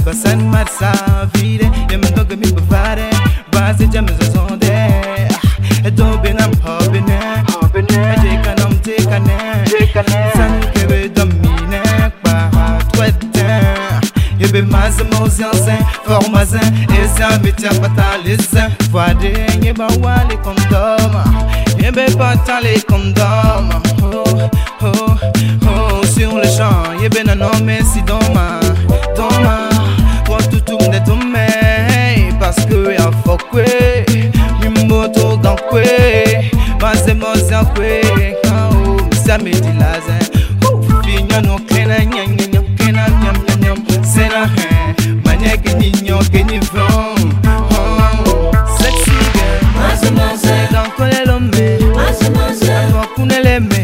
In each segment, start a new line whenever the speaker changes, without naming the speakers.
basan marsa vide yem dog mi bavare base jam zonde do benam hobine je kanam te kane san kebe domine pa twette yebe mazmo zansen formazin eza metia patalizin voade yeba wale kondom yebe patale kondom sur le champ yebe nanome si doma tout de tombe parce que ya fokwe mimoto gankwe mazemo zankwe ça me dit lazin finyo no kena nyanya kena nyam sena maniaque nignon que ni vent sexy girl mazemo dans kole lombe mazemo kunele me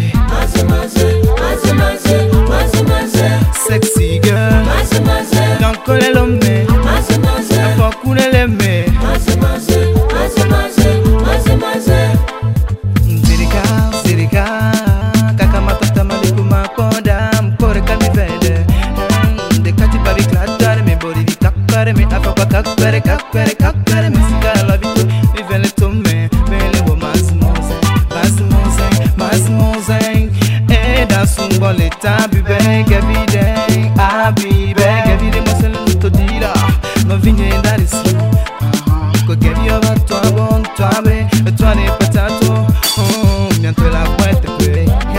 sexy girl dans kole lombe mazemo kunele me zirika kaka matata malikuma kodam kore kami vede de kati babi kladare me body di kakare me afapa kakare me sikara la vito mi vele tome vele wo mazmoze e da sumbole tabi bege vide vide mosele to dira no vigne dare si ko gevi ova to bon to abre to ne patato bientôt la boîte peut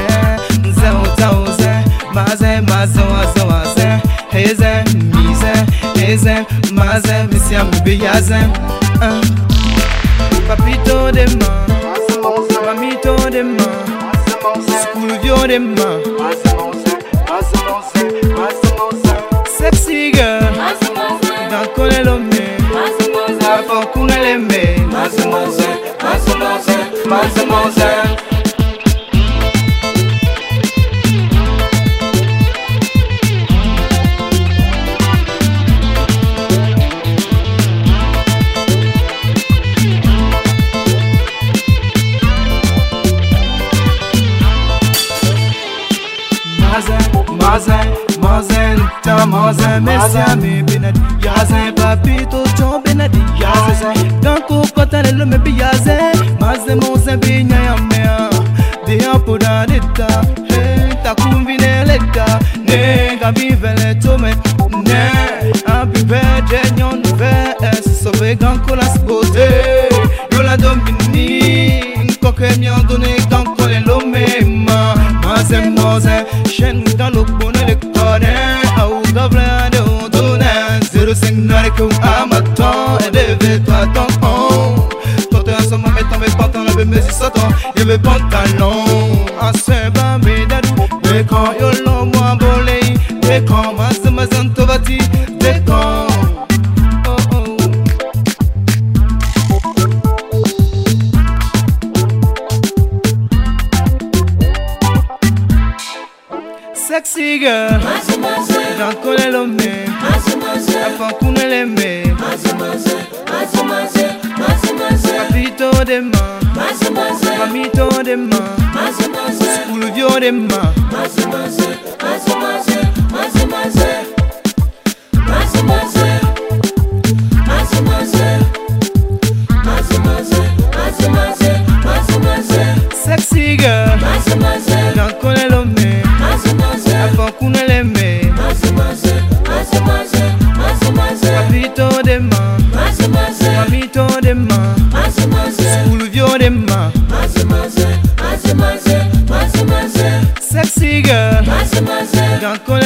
mazen mazen misiam biyazen papito de ma mamito de ma school vio de ma sexy girl dans kole lombe afo kunele me mazen Mazen, mesiame benadi yazen papito chon benadi yazen danko kotale lo me biyazen mazen mozen binya yamea de apoda deta takumvine leta ne gabivele tome ne abibede nyon vs sove ganko la spote yo la domini koke mian donné ganko le lo mema mazen chen dans le bonnet le corps de donner 05 noir que amateur et lève-toi ton toi t'es en somme mettant mes pantalons avec mes sautant et mes pantalons à ce bas mes dadou mais quand yo l'on moi volé mais quand ma zamazan tovati mais quand sexy girl dans kole lombe afan kunele me papito de ma mamito de ma school vio de ma sexy girl dans kole lombe afan kunele me papito de ma mamito de ma school vio de ma sexy girl dans